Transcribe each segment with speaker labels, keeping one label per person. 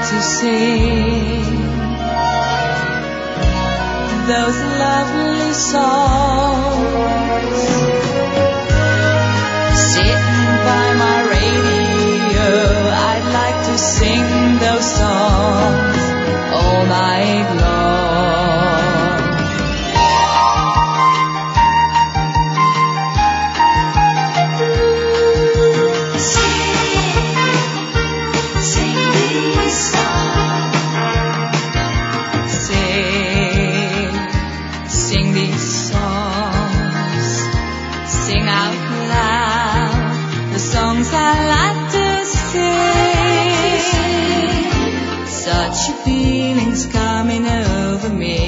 Speaker 1: to sing those lovely songs, sitting by my radio. I'd like to sing those songs all night long. Sing these songs. Sing these songs. Sing out loud the songs I like to sing. Such feelings coming over me.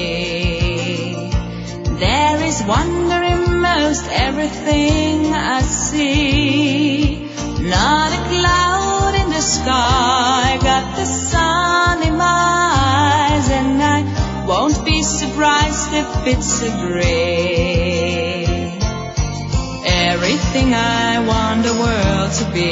Speaker 1: There is wonder in most everything I see. Not a cloud in the sky, got the sun in my eyes, and I won't be surprised if it's a gray. Everything I want the world to be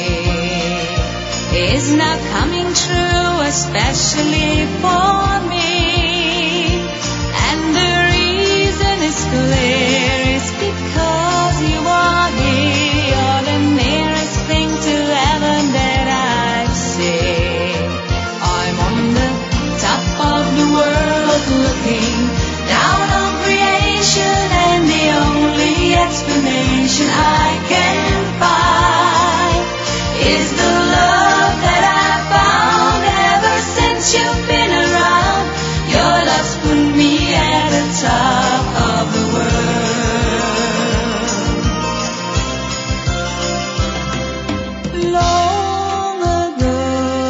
Speaker 1: is not coming true, especially for me. And the reason is clear, it's because you are here. You're the nearest thing to heaven that I've seen. I'm on the top of the world looking down on creation, and the only explanation I can find is the love that I found ever since you've been around. Your love's put me at the top of the world. Long ago,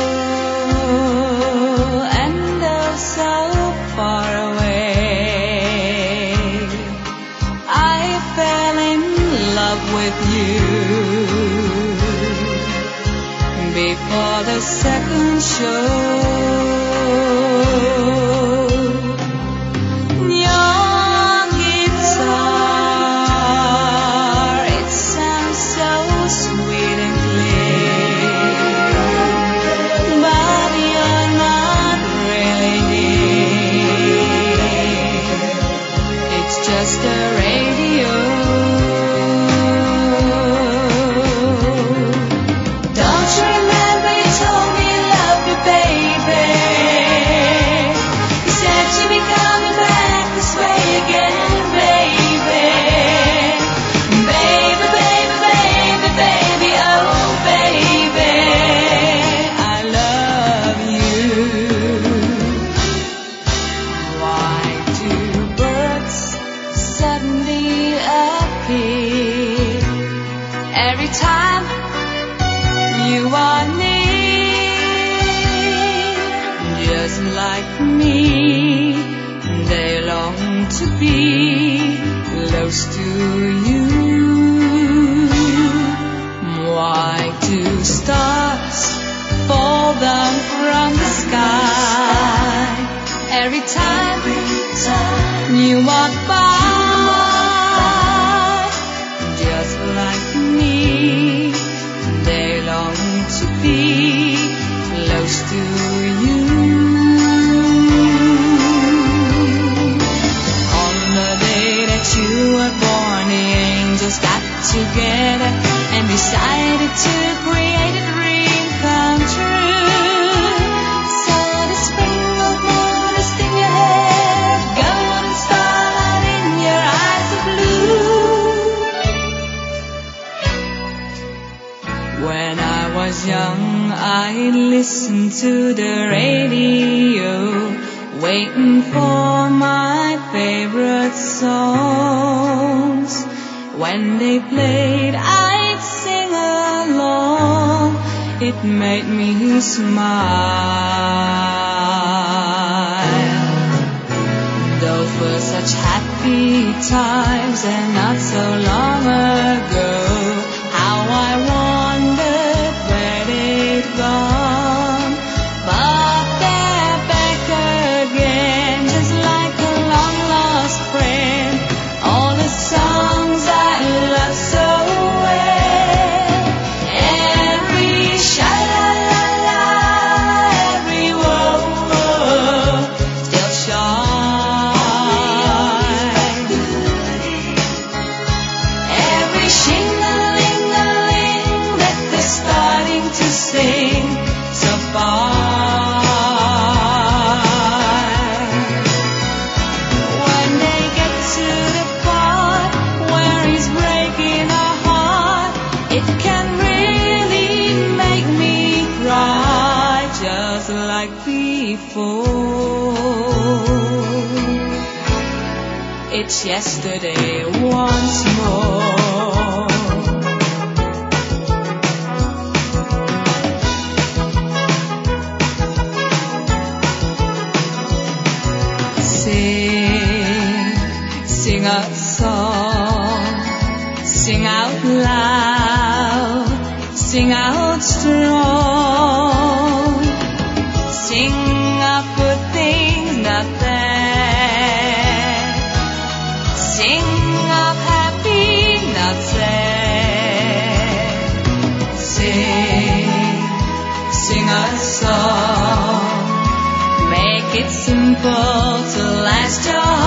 Speaker 1: and oh so far away, I fell in love with you. Before the second show, your guitar, it sounds so sweet and clear, but you're not really here. It's just a radio. Don't you remember you told me you loved me, baby? You said you'd be coming back this way again, baby. Baby, baby, baby, baby, oh baby, I love you. Why do birds suddenly appear every time you are near? Just like me, they long to be close to you. Why do stars fall down from the sky every time you walk by? Just like me, they long to be close to you. On the day that you were born, the angels got together and decided to create a dream come true. So the sprinkled moon is in your hair, golden starlight in your eyes of blue. When I was young, I'd listen to the radio, waiting for my favorite songs. When they played, I'd sing along. It made me smile. Those were such happy times, and not so long ago. How I wondered where they'd gone. But they're back again, just like a long-lost friend. All the songs I love so well. Every sha-la-la-la, every before. It's yesterday once more. Sing a song, sing out loud, sing out strong, sing of good things not bad, sing of happy not sad. Sing a song, make it simple to last your